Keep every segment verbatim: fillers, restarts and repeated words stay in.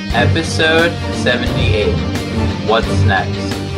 Episode seventy-eight. What's next?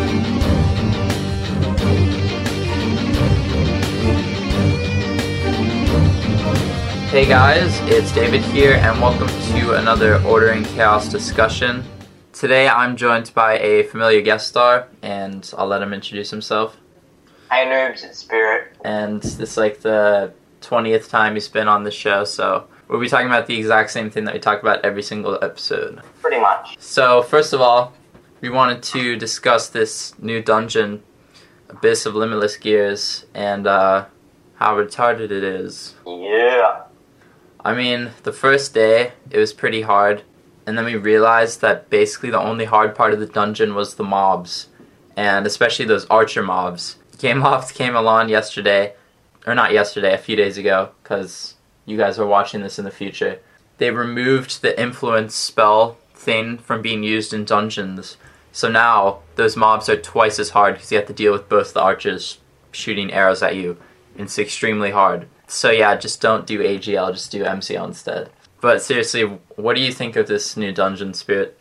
Hey guys, it's David here, and welcome to another Order and Chaos discussion. Today I'm joined by a familiar guest star, and I'll let him introduce himself. Hey noobs, it's Spirit. And this is like the twentieth time he's been on the show, so we'll be talking about the exact same thing that we talk about every single episode. Pretty much. So, first of all, we wanted to discuss this new dungeon, Abyss of Limitless Gears, and uh, how retarded it is. Yeah. I mean, the first day, it was pretty hard, and then we realized that basically the only hard part of the dungeon was the mobs, and especially those archer mobs. Game Loft came along yesterday, or not yesterday, a few days ago, because you guys are watching this in the future. They removed the influence spell thing from being used in dungeons, so now those mobs are twice as hard because you have to deal with both the archers shooting arrows at you. It's extremely hard. So yeah, just don't do A G L, just do M C L instead. But seriously, what do you think of this new dungeon, Spirit?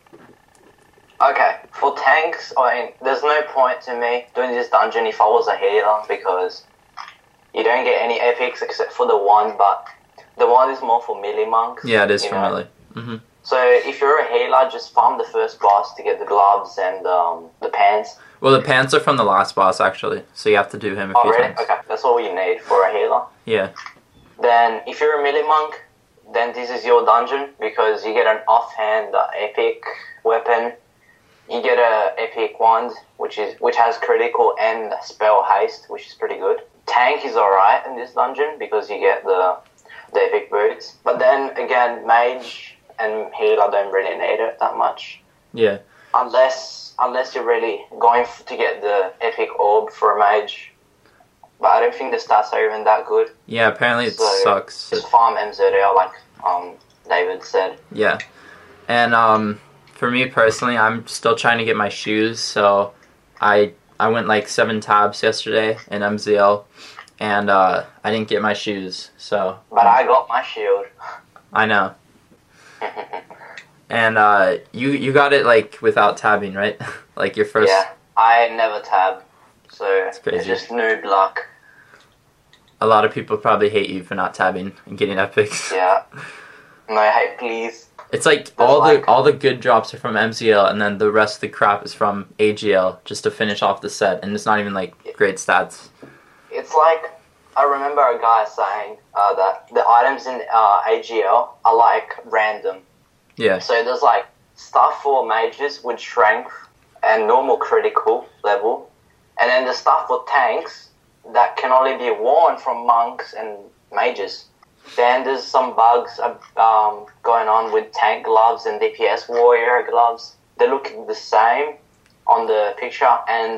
Okay, for tanks, I mean, there's no point to me doing this dungeon if I was a healer, because you don't get any epics except for the one, but the one is more for melee monks. Yeah, it is for know? melee. Mm-hmm. So if you're a healer, just farm the first boss to get the gloves and um, the pants. Well, the pants are from the last boss, actually, so you have to do him a oh, few really? times. Okay, that's all you need for a healer. Yeah. Then, if you're a melee monk, then this is your dungeon, because you get an offhand uh, epic weapon. You get a epic wand, which is which has critical and spell haste, which is pretty good. Tank is alright in this dungeon because you get the the epic boots. But then again, mage and healer don't really need it that much. Yeah. Unless unless you're really going f- to get the epic orb for a mage. But I don't think the stats are even that good. Yeah, apparently it so sucks. Just farm M Z L like um David said. Yeah. And um for me personally, I'm still trying to get my shoes, so I I went like seven tabs yesterday in M Z L, and uh, I didn't get my shoes, so... But I got my shield. I know. And uh, you you got it like without tabbing, right? Like your first... Yeah, I never tab, so It's crazy. it's just noob luck. A lot of people probably hate you for not tabbing and getting epics. Yeah. No, hey, please. It's like There's all like- the all the good drops are from M Z L, and then the rest of the crap is from A G L, just to finish off the set, and it's not even like great stats. It's like, I remember a guy saying uh, that the items in uh, A G L are like random. Yeah. So there's like stuff for mages with strength and normal critical level, and then the stuff for tanks that can only be worn from monks and mages. Then there's some bugs um, going on with tank gloves and D P S warrior gloves. They look the same on the picture, and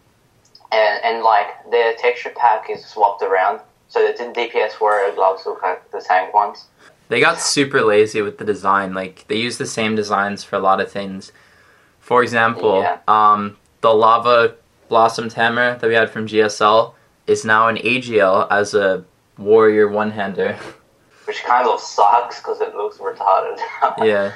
and and like their texture pack is swapped around, so the D P S warrior gloves look like the tank ones. They got super lazy with the design. Like, they use the same designs for a lot of things. For example, Yeah. um, the Lava Blossomed Hammer that we had from G S L is now in A G L as a warrior one-hander. Which kind of sucks because it looks retarded. Yeah.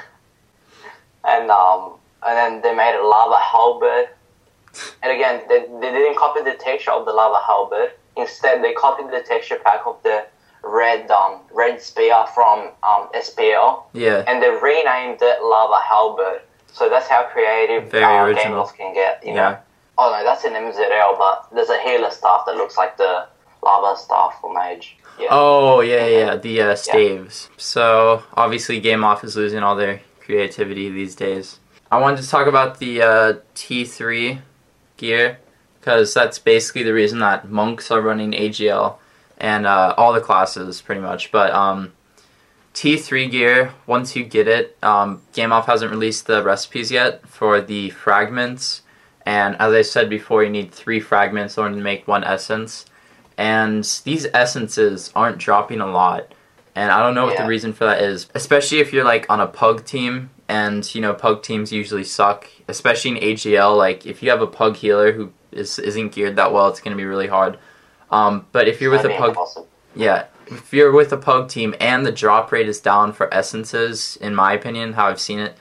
And um, and then they made a lava halberd. And again, they, they didn't copy the texture of the lava halberd. Instead, they copied the texture pack of the red um red spear from um S P L. Yeah. And they renamed it lava halberd. So that's how creative Very uh, original. gamers can get. You Yeah. know. Oh no, that's an M Z L, but there's a healer staff that looks like the lava staff for mage. Yeah. Oh, yeah, yeah, the uh, staves. So, obviously, Game Off is losing all their creativity these days. I wanted to talk about the uh, T three gear, because that's basically the reason that monks are running A G L, and uh, all the classes, pretty much. But um, T three gear, once you get it, um, Game Off hasn't released the recipes yet for the fragments, and as I said before, you need three fragments in order to make one essence. And these essences aren't dropping a lot. And I don't know what Yeah. the reason for that is. Especially if you're like on a pug team. And, you know, pug teams usually suck. Especially in A G L. Like, if you have a pug healer who is, isn't geared that well, it's going to be really hard. Um, but if you're with a pug... Impossible. Yeah. If you're with a pug team and the drop rate is down for essences, in my opinion, how I've seen it,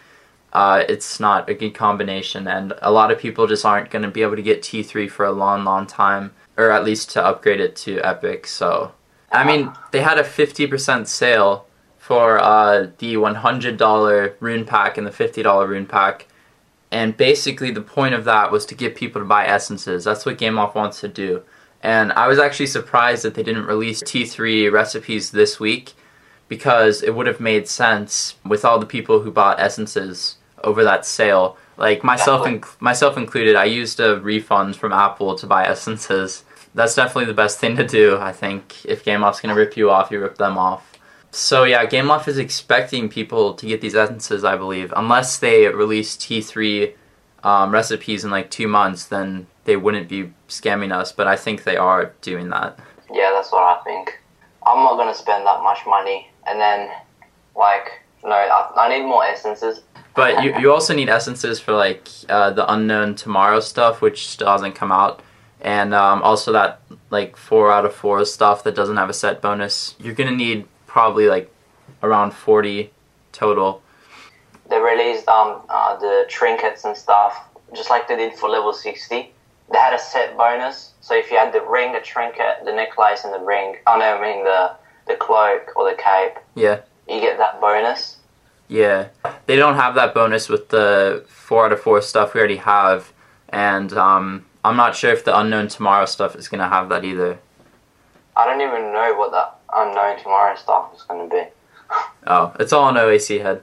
uh, it's not a good combination, and a lot of people just aren't going to be able to get T three for a long, long time, or at least to upgrade it to Epic. So, I mean, they had a fifty percent sale for uh, the one hundred dollars rune pack and the fifty dollars rune pack, and basically the point of that was to get people to buy essences. That's what Gameloft wants to do. And I was actually surprised that they didn't release T three recipes this week, because it would have made sense with all the people who bought essences over that sale. Like myself, inc- myself included, I used a refund from Apple to buy essences. That's definitely the best thing to do, I think. If Gameloft's going to rip you off, you rip them off. So yeah, Gameloft is expecting people to get these essences, I believe. Unless they release T three um, recipes in like two months, then they wouldn't be scamming us, but I think they are doing that. Yeah, that's what I think. I'm not going to spend that much money, and then, like, no, I, I need more essences. But you, you also need essences for, like, uh, the Unknown Tomorrow stuff, which still hasn't come out. And um, also that, like, four out of four stuff that doesn't have a set bonus. You're going to need probably, like, around forty total. They released um uh, the trinkets and stuff, just like they did for level sixty. They had a set bonus, so if you had the ring, the trinket, the necklace, and the ring, oh no, I mean the, the cloak or the cape, yeah, you get that bonus. Yeah, they don't have that bonus with the four out of four stuff we already have, and um, I'm not sure if the Unknown Tomorrow stuff is going to have that either. I don't even know what that Unknown Tomorrow stuff is going to be. Oh, it's all on O A C Head.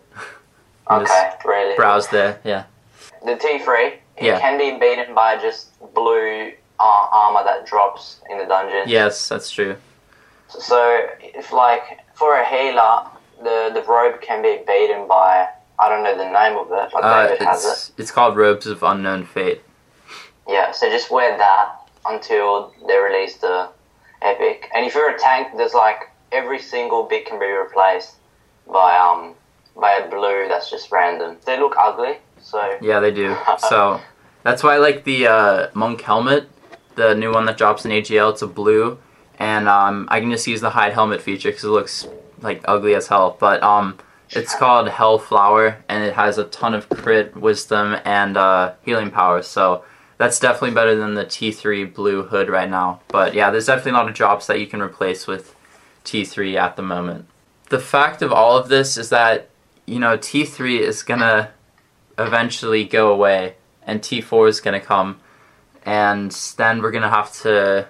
Okay, really? Browse there, yeah. The T three, it yeah. can be beaten by just blue uh, armor that drops in the dungeon. Yes, that's true. So, so if like for a healer, the the robe can be beaten by, I don't know the name of it, but uh, David has it. It's called Robes of Unknown Fate. Yeah, so just wear that until they release the Epic. And if you're a tank, there's like every single bit can be replaced by um by a blue that's just random. They look ugly, so yeah, they do. So that's why I like the uh, monk helmet, the new one that drops in A G L. It's a blue, and um, I can just use the hide helmet feature because it looks like ugly as hell. But um, it's called Hellflower, and it has a ton of crit, wisdom, and uh, healing power. So that's definitely better than the T three blue hood right now. But yeah, there's definitely a lot of drops that you can replace with T three at the moment. The fact of all of this is that, you know, T three is gonna eventually go away, and T four is gonna come, and then we're gonna have to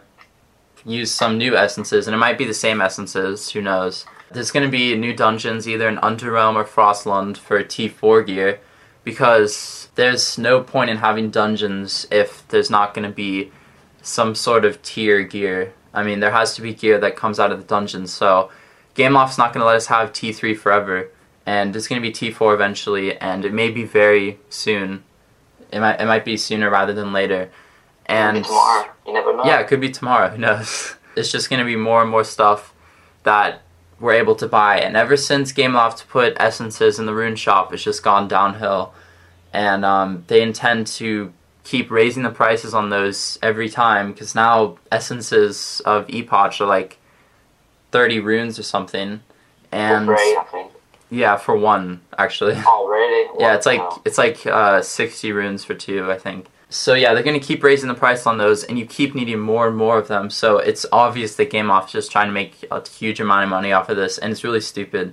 use some new essences, and it might be the same essences, who knows. There's gonna be new dungeons, either in Underrealm or Frostland for T four gear, because there's no point in having dungeons if there's not gonna be some sort of tier gear. I mean, there has to be gear that comes out of the dungeons, so Gameloft's not gonna let us have T three forever. And it's going to be T four eventually, and it may be very soon. It might it might be sooner rather than later. And it could be tomorrow. You never know. Yeah, it could be tomorrow. Who knows? It's just going to be more and more stuff that we're able to buy. And ever since Gameloft put essences in the rune shop, it's just gone downhill. And um, they intend to keep raising the prices on those every time, because now essences of Epoch are like thirty runes or something. And for free, I think. Yeah, for one, actually. Oh, really? Yeah, it's like it's like uh, sixty runes for two, I think. So yeah, they're going to keep raising the price on those, and you keep needing more and more of them, so it's obvious that Gameloft is just trying to make a huge amount of money off of this, and it's really stupid.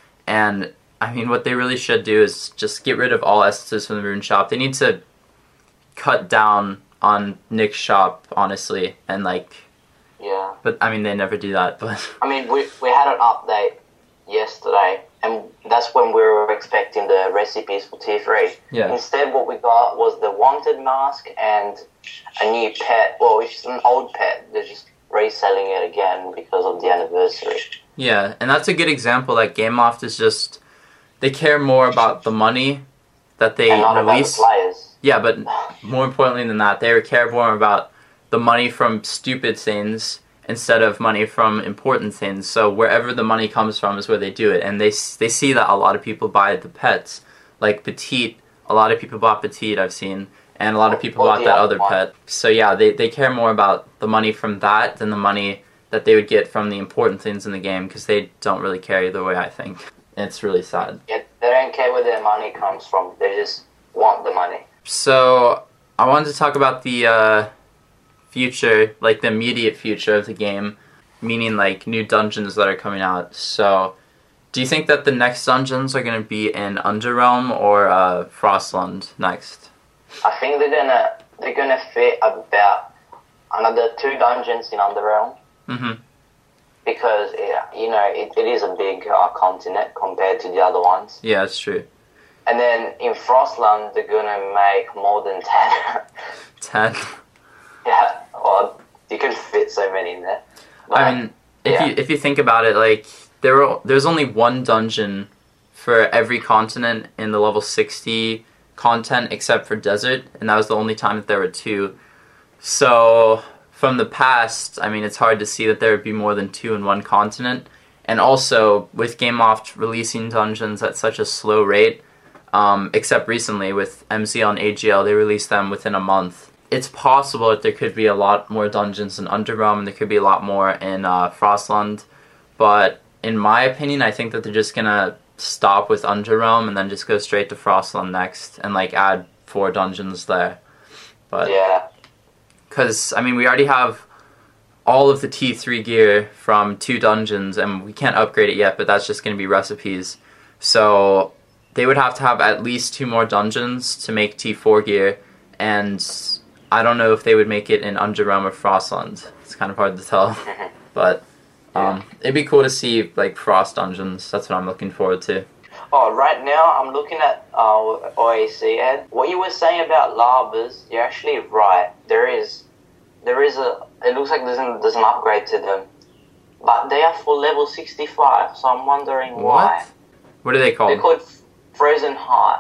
And, I mean, what they really should do is just get rid of all essences from the rune shop. They need to cut down on Nick's shop, honestly, and like... Yeah. But, I mean, they never do that, but... I mean, we, we had an update yesterday, and that's when we were expecting the recipes for T three. Yeah. Instead, what we got was the Wanted mask and a new pet. Well, it's an old pet. They're just reselling it again because of the anniversary. Yeah, and that's a good example that Gameloft is just... They care more about the money that they and not release. About the players. Yeah, but more importantly than that, they care more about the money from stupid things instead of money from important things. So wherever the money comes from is where they do it. And they they see that a lot of people buy the pets. Like Petite, a lot of people bought Petite, I've seen. And a lot of people Or bought the that other other one. pet. So yeah, they, they care more about the money from that than the money that they would get from the important things in the game. Because they don't really care either way, I think. And it's really sad. Yeah, they don't don't care where their money comes from. They just want the money. So I wanted to talk about the uh, future, like the immediate future of the game, meaning like new dungeons that are coming out. So do you think that the next dungeons are going to be in Underrealm or uh, Frostland next? I think they're gonna they're gonna fit about another two dungeons in Underrealm. Mm-hmm. Because it, you know it, it is a big uh, continent compared to the other ones. Yeah, it's true. And then in Frostland, they're gonna make more than ten. ten. Yeah, well, you can fit so many in there. But, I mean, if yeah. you if you think about it, like there were, there's only one dungeon for every continent in the level sixty content except for Desert, and that was the only time that there were two. So from the past, I mean, it's hard to see that there would be more than two in one continent. And also, with GameLoft releasing dungeons at such a slow rate, um, except recently with M Z L and A G L, they released them within a month. It's possible that there could be a lot more dungeons in Underrealm, and there could be a lot more in uh, Frostland. But in my opinion, I think that they're just gonna stop with Underrealm and then just go straight to Frostland next, and like add four dungeons there. But yeah. Because, I mean, we already have all of the T three gear from two dungeons, and we can't upgrade it yet, but that's just going to be recipes. So they would have to have at least two more dungeons to make T four gear, and I don't know if they would make it in Underrealm or Frostland. It's kind of hard to tell. But um, it'd be cool to see, like, Frost dungeons. That's what I'm looking forward to. Oh, right now I'm looking at uh, O A C, Ed. What you were saying about lavas, you're actually right. There is... There is a. It looks like there's an, there's an upgrade to them, but they are for level sixty-five. So I'm wondering why. What? What are they called? They're called Frozen Heart.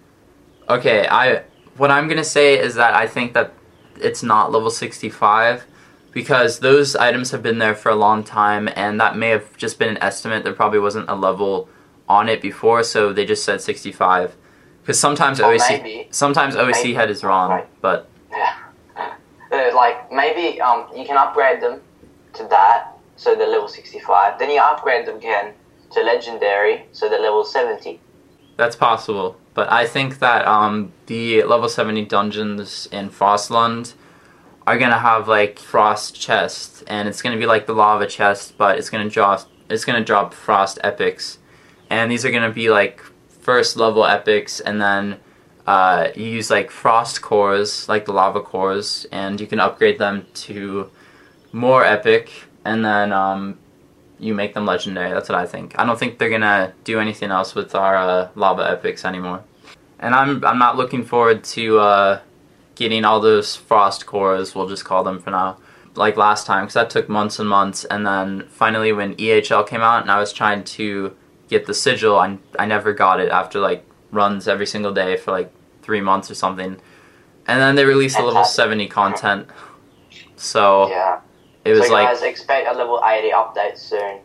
Okay, I. What I'm gonna say is that I think that it's not level sixty-five because those items have been there for a long time, and that may have just been an estimate. There probably wasn't a level on it before, so they just said sixty-five. Because sometimes Or O A C, maybe. sometimes O A C Maybe. head is wrong, Right. but. Yeah. Uh, like, maybe um, you can upgrade them to that, so they're level sixty-five. Then you upgrade them again to Legendary, so they're level seventy. That's possible, but I think that um, the level seventy dungeons in Frostland are gonna have like Frost chest, and it's gonna be like the lava chest, but it's gonna drop it's gonna drop Frost epics, and these are gonna be like first level epics, and then uh, you use like Frost cores, like the lava cores, and you can upgrade them to more epic, and then um, you make them legendary. That's what I think. I don't think they're gonna do anything else with our uh, lava epics anymore. And I'm I'm not looking forward to uh, getting all those frost cores. We'll just call them for now. Like last time, because that took months and months. And then finally, when E H L came out, and I was trying to get the sigil, I I never got it after like runs every single day for like three months or something. And then they released the level seventy content. So Yeah. it was so like. guys, expect a level eighty update soon.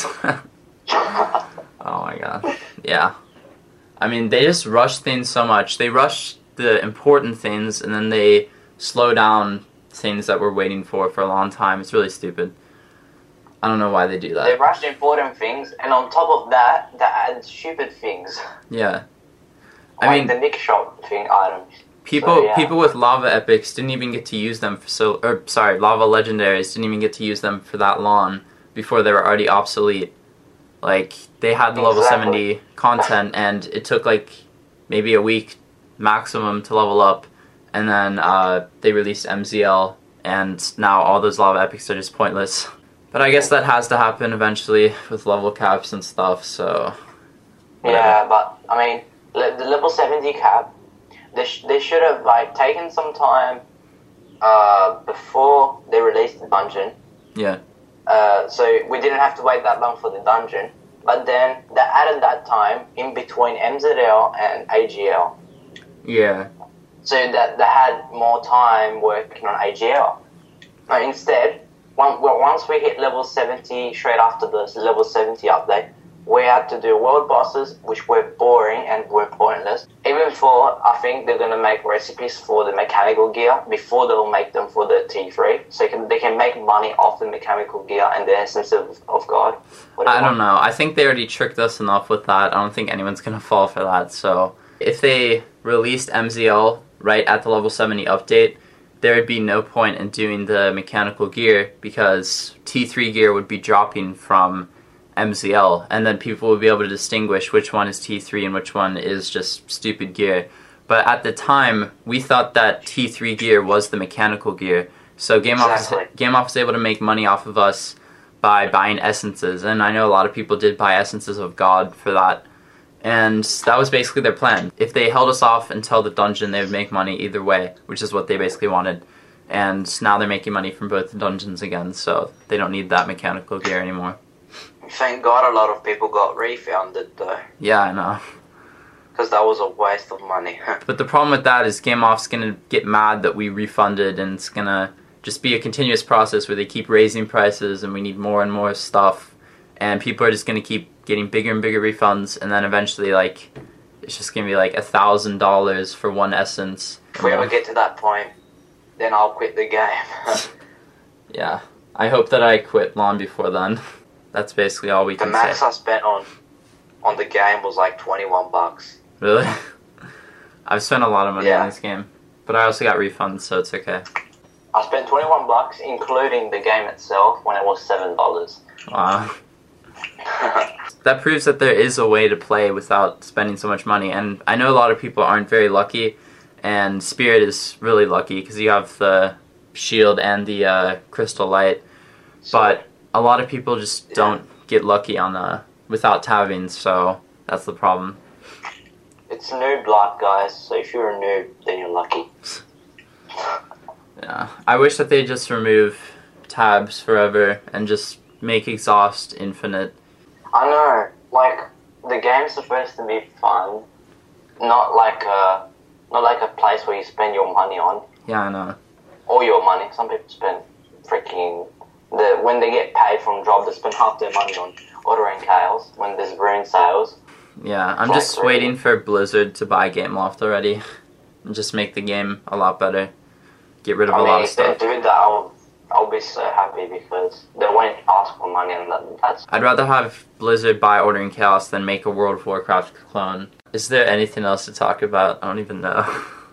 Oh my god. Yeah. I mean, they just rush things so much. They rush the important things, and then they slow down things that we're waiting for for a long time. It's really stupid. I don't know why they do that. They rushed important things, and on top of that, they add stupid things. Yeah. I Like mean, the Nick Shop thing items. people So, yeah. people with lava epics didn't even get to use them for so or sorry, lava legendaries didn't even get to use them for that long before they were already obsolete. Like, they had the level Exactly. seventy content, and it took like maybe a week maximum to level up, and then uh, they released M Z L, and now all those lava epics are just pointless. But I guess that has to happen eventually with level caps and stuff, so... whatever. Yeah, but I mean, le- the level seventy cap, they sh- they should have like taken some time uh, before they released the dungeon. Yeah. Uh, so we didn't have to wait that long for the dungeon. But then they added that time in between M Z L and A G L, Yeah. so that they had more time working on A G L. But instead, one, well, once we hit level seventy, straight after the level seventy update, we had to do world bosses, which were boring and were pointless. Even even for, I think they're going to make recipes for the mechanical gear before they'll make them for the T three. So can, they can make money off the mechanical gear and the essence of, of God. Whatever. I don't know. I think they already tricked us enough with that. I don't think anyone's going to fall for that. So if they released M Z L right at the level seventy update, there would be no point in doing the mechanical gear because T three gear would be dropping from M Z L, and then people would be able to distinguish which one is T three and which one is just stupid gear. But at the time, we thought that T three gear was the mechanical gear. So Game Exactly. Off, Game Off was able to make money off of us by buying essences, and I know a lot of people did buy essences of God for that. And that was basically their plan. If they held us off until the dungeon, they would make money either way, which is what they basically wanted. And now they're making money from both the dungeons again, so they don't need that mechanical gear anymore. Thank God a lot of people got refunded though, Yeah, I know. because that was a waste of money. But the problem with that is Game Off's gonna get mad that we refunded, and it's gonna just be a continuous process where they keep raising prices and we need more and more stuff, and people are just gonna keep getting bigger and bigger refunds, and then eventually, like, it's just gonna be like a thousand dollars for one essence. If we ever get to that point, then I'll quit the game. Yeah, I hope that I quit long before then. That's basically all we The can max say. I spent on on the game was like twenty-one bucks. Really? I've spent a lot of money Yeah. on this game, but I also got refunds, so it's okay. I spent twenty-one bucks, including the game itself, when it was seven dollars. Wow. That proves that there is a way to play without spending so much money, and I know a lot of people aren't very lucky, and Spirit is really lucky because you have the shield and the uh, crystal light, but a lot of people just Yeah. don't get lucky on uh, without tabbing, so that's the problem. It's noob luck, guys. So if you're a noob, then you're lucky. Yeah, I wish that they just remove tabs forever and just make exhaust infinite. I know, like the game's supposed to be fun, not like a not like a place where you spend your money on. Yeah, I know. All your money. Some people spend freaking the when they get paid from job, they spend half their money on ordering chaos when there's rune sales. Yeah, I'm Like just really? waiting for Blizzard to buy Gameloft already and just make the game a lot better. Get rid of I a mean, lot of if they stuff. do that, I'll I'll be so happy because they won't ask for money, and that, that's I'd rather have Blizzard buy Ordering Chaos than make a World of Warcraft clone. Is there anything else to talk about? I don't even know.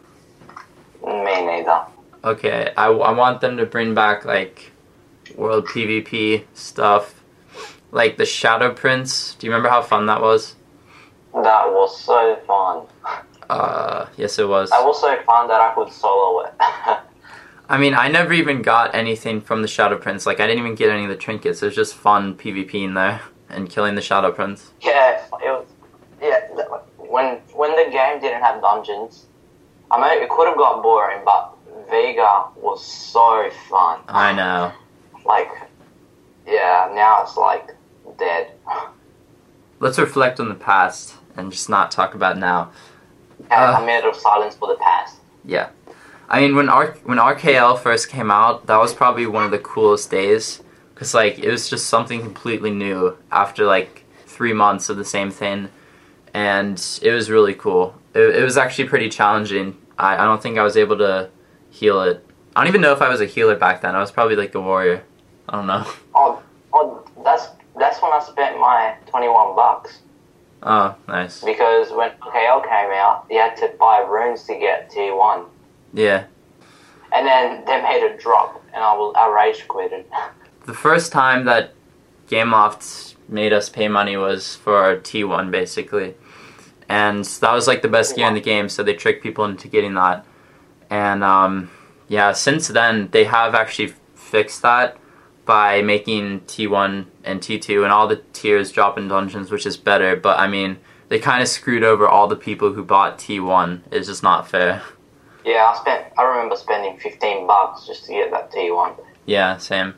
me neither. Okay, I, I want them to bring back, like, World PvP stuff. Like the Shadow Prince. Do you remember how fun that was? That was so fun. Uh, yes it was. That was so fun that I could solo it. I mean, I never even got anything from the Shadow Prince. Like, I didn't even get any of the trinkets. It was just fun PvP in there and killing the Shadow Prince. Yeah, it was. Yeah, th- when when the game didn't have dungeons, I mean, it could have got boring, but Vega was so fun. I know. Like, yeah, now it's like dead. Let's reflect on the past and just not talk about now. And Uh. a minute of silence for the past. Yeah. I mean, when R- when R K L first came out, that was probably one of the coolest days. Because, like, it was just something completely new after, like, three months of the same thing. And it was really cool. It, it was actually pretty challenging. I, I don't think I was able to heal it. I don't even know if I was a healer back then. I was probably, like, a warrior. I don't know. Oh, oh, that's that's when I spent my twenty-one bucks. Oh, nice. Because when R K L came out, you had to buy runes to get tier one. Yeah. And then they made a drop, and I will I rage quitted. The first time that Gameloft made us pay money was for T one, basically. And that was, like, the best gear in the game, so they tricked people into getting that. And, um, yeah, since then, they have actually fixed that by making T one and T two and all the tiers drop in dungeons, which is better. But, I mean, they kind of screwed over all the people who bought T one. It's just not fair. Yeah, I spent. I remember spending fifteen bucks just to get that T one, Yeah, same.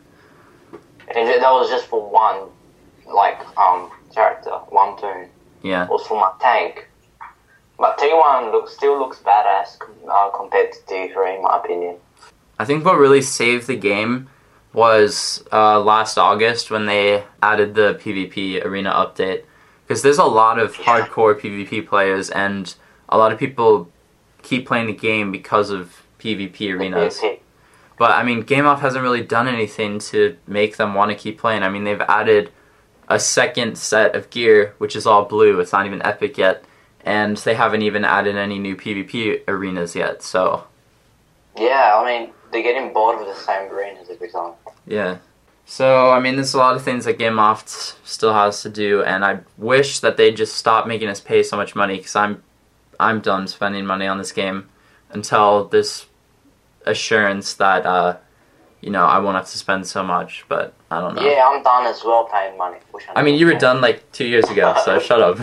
and that was just for one, like um character, one toon. Yeah. It was for my tank. But T one looks still looks badass uh, compared to T three, in my opinion. I think what really saved the game was uh, last August when they added the PvP arena update. Because there's a lot of Yeah. hardcore PvP players, and a lot of people keep playing the game because of PvP arenas. P V P. But, I mean, Game Off hasn't really done anything to make them want to keep playing. I mean, they've added a second set of gear, which is all blue. It's not even epic yet. And they haven't even added any new PvP arenas yet, so... Yeah, I mean, they're getting bored with the same arenas every time. Yeah. So, I mean, there's a lot of things that Game Off still has to do, and I wish that they'd just stop making us pay so much money, because I'm, I'm done spending money on this game until this assurance that, uh, you know, I won't have to spend so much, but I don't know. Yeah, I'm done as well paying money. Which I I mean, you were done like two years ago, so shut up.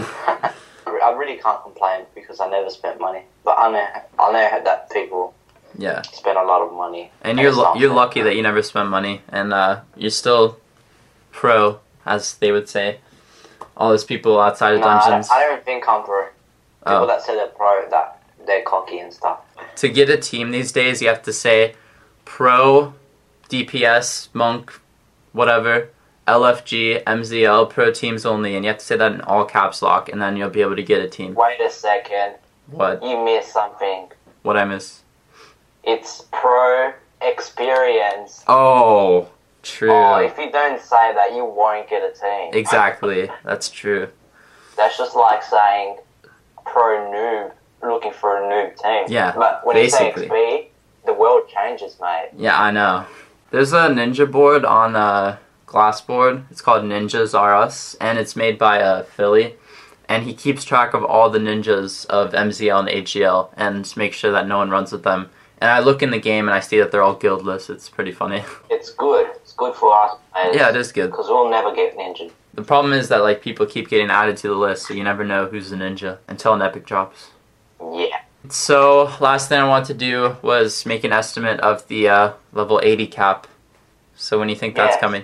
I really can't complain because I never spent money, but I know I know that people Yeah. spend a lot of money. And you're lu- you're lucky that you never spend money, and uh, you're still pro, as they would say. All those people outside of No, I dungeons. don't, I don't think I'm pro. People Oh. that say they're pro, that they're cocky and stuff. To get a team these days, you have to say pro, D P S, monk, whatever, L F G, M Z L, pro teams only, and you have to say that in all caps lock, and then you'll be able to get a team. Wait a second, What? you missed something. What I miss? It's pro experience. Oh, true. Oh, if you don't say that, you won't get a team. Exactly. That's true. That's just like saying pro noob, looking for a noob team. Yeah, But when basically. you say X P, the world changes, mate. Yeah, I know. There's a ninja board on uh, Glassboard. It's called Ninjas R Us, and it's made by uh, Philly. And he keeps track of all the ninjas of M Z L and H G L and makes sure that no one runs with them. And I look in the game and I see that they're all guildless. It's pretty funny. It's good. It's good for us, mate. Yeah, it is good. Because we'll never get ninja. The problem is that like people keep getting added to the list, so you never know who's the ninja until an epic drops. Yeah. So, last thing I wanted to do was make an estimate of the uh, level eighty cap. So when do you think that's Yes. coming?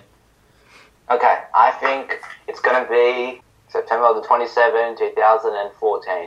Okay, I think it's going to be September the twenty-seventh, twenty fourteen.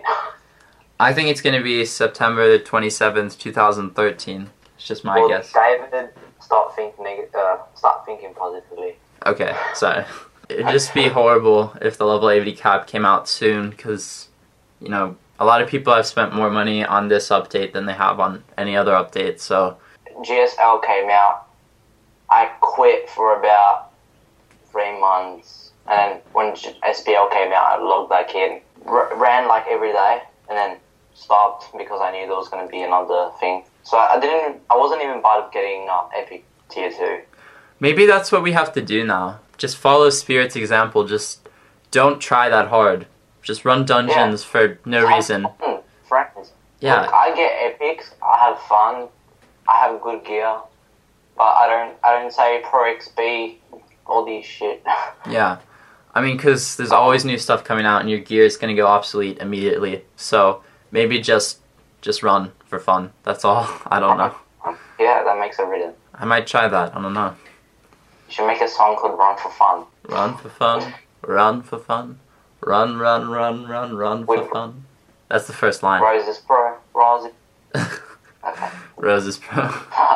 I think it's going to be September the twenty-seventh, twenty thirteen. It's just my well, guess. David, start thinking, neg- uh, start thinking positively. Okay, sorry. It'd just be horrible if the level eighty cap came out soon, because, you know, a lot of people have spent more money on this update than they have on any other update, so... G S L came out. I quit for about three months. And when S P L came out, I logged back in. R- ran like every day, and then stopped because I knew there was going to be another thing. So I didn't, I wasn't even bothered getting uh, Epic Tier two. Maybe that's what we have to do now. Just follow Spirit's example. Just don't try that hard. Just run dungeons Yeah. for no Have reason. fun, friends. Yeah. Look, I get epics. I have fun. I have good gear, but I don't. I don't say pro X P. All these shit. Yeah. I mean, because there's always new stuff coming out, and your gear is going to go obsolete immediately. So maybe just just run for fun. That's all. I don't know. Yeah, that makes a rhythm. I might try that. I don't know. You should make a song called "Run for Fun." Run for fun. Run for fun. Run, run, run, run, run for Wait. fun. That's the first line. Roses pro. Roses. Okay. Roses Pro.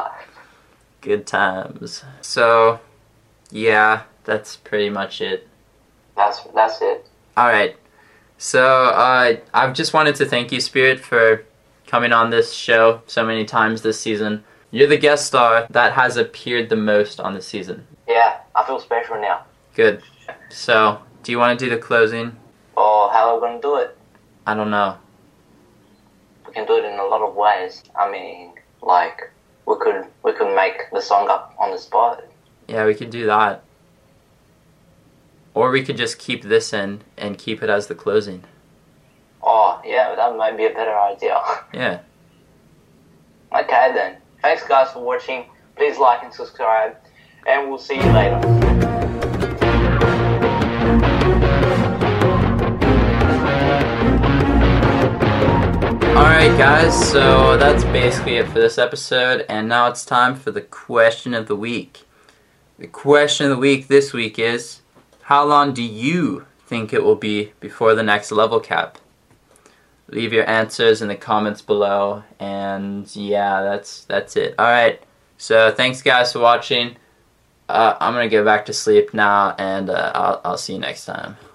Good times. So, yeah, that's pretty much it. that's that's it. Alright. So, uh, I've just wanted to thank you, Spirit, for coming on this show so many times this season. You're the guest star that has appeared the most on the season. Yeah, I feel special now. Good. So, do you want to do the closing? Oh, how are we gonna do it? I don't know. We can do it in a lot of ways. I mean, like we could we could make the song up on the spot. Yeah, we could do that. Or we could just keep this in and keep it as the closing. Oh, yeah, that might be a better idea. Yeah. Okay then. Thanks guys for watching. Please like and subscribe, and we'll see you later. Alright guys, so that's basically it for this episode, and now it's time for the question of the week. The question of the week this week is, how long do you think it will be before the next level cap? Leave your answers in the comments below, and yeah, that's that's it. Alright, so thanks guys for watching. Uh, I'm gonna go back to sleep now, and uh, I'll, I'll see you next time.